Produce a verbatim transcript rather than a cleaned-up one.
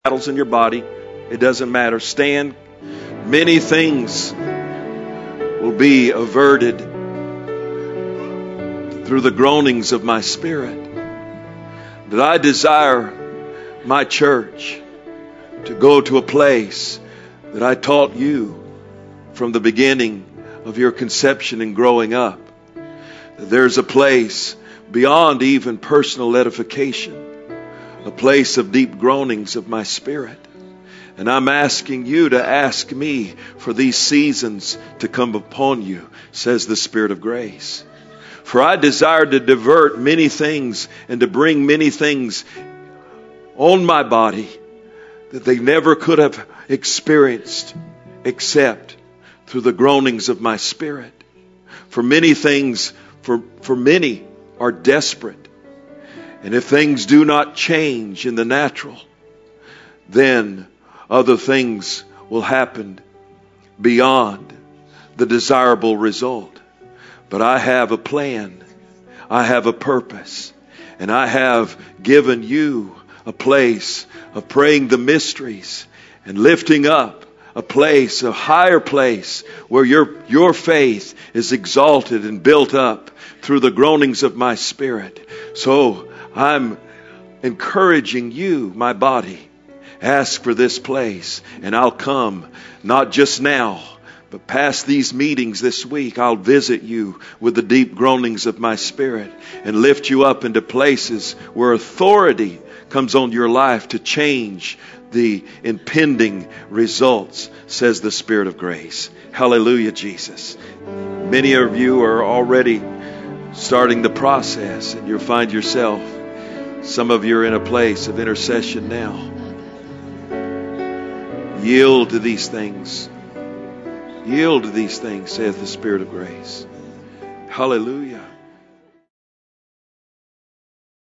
battles in your body. It doesn't matter. Stand. Many things will be averted through the groanings of my spirit. That I desire my church to go to a place that I taught you from the beginning of your conception and growing up. That there's a place beyond even personal edification, a place of deep groanings of my spirit. And I'm asking you to ask me for these seasons to come upon you, says the Spirit of grace. For I desire to divert many things and to bring many things on my body that they never could have experienced except through the groanings of my spirit. For many things, for, for many are desperate. And if things do not change in the natural, then other things will happen beyond the desirable result. But I have a plan. I have a purpose. And I have given you a place of praying the mysteries and lifting up a place, a higher place where your, your faith is exalted and built up through the groanings of my spirit. So I'm encouraging you, my body, ask for this place and I'll come, not just now, but past these meetings this week. I'll visit you with the deep groanings of my spirit and lift you up into places where authority comes on your life to change the impending results, says the Spirit of grace. Hallelujah, Jesus. Many of you are already starting the process, and you'll find yourself, some of you are in a place of intercession now. Yield to these things. Yield to these things, saith the Spirit of grace. Hallelujah.